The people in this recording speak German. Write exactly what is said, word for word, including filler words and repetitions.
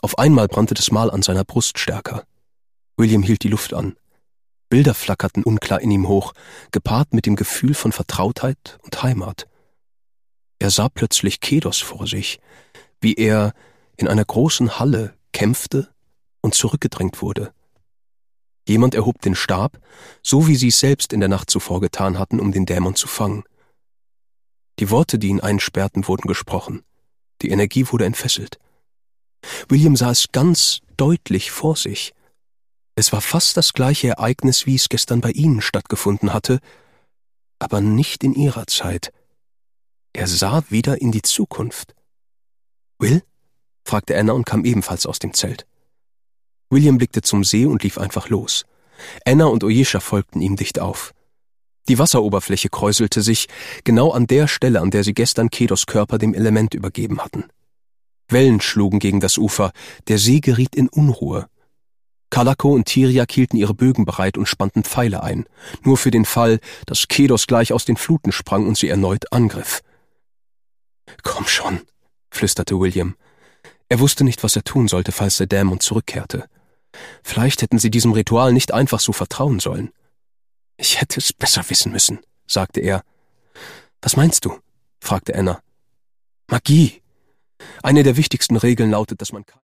Auf einmal brannte das Mal an seiner Brust stärker. William hielt die Luft an. Bilder flackerten unklar in ihm hoch, gepaart mit dem Gefühl von Vertrautheit und Heimat. Er sah plötzlich Kedos vor sich, wie er in einer großen Halle kämpfte und zurückgedrängt wurde. Jemand erhob den Stab, so wie sie es selbst in der Nacht zuvor getan hatten, um den Dämon zu fangen. Die Worte, die ihn einsperrten, wurden gesprochen. Die Energie wurde entfesselt. William sah es ganz deutlich vor sich. Es war fast das gleiche Ereignis, wie es gestern bei ihnen stattgefunden hatte, aber nicht in ihrer Zeit. Er sah wieder in die Zukunft. »Will?« fragte Anna und kam ebenfalls aus dem Zelt. William blickte zum See und lief einfach los. Anna und Oyesha folgten ihm dicht auf. Die Wasseroberfläche kräuselte sich, genau an der Stelle, an der sie gestern Kedos Körper dem Element übergeben hatten. Wellen schlugen gegen das Ufer, der See geriet in Unruhe. Kalako und Tiriak hielten ihre Bögen bereit und spannten Pfeile ein, nur für den Fall, dass Kedos gleich aus den Fluten sprang und sie erneut angriff. »Komm schon«, flüsterte William. Er wusste nicht, was er tun sollte, falls der Dämon zurückkehrte. Vielleicht hätten sie diesem Ritual nicht einfach so vertrauen sollen. »Ich hätte es besser wissen müssen«, sagte er. »Was meinst du?« fragte Anna. »Magie. Eine der wichtigsten Regeln lautet, dass man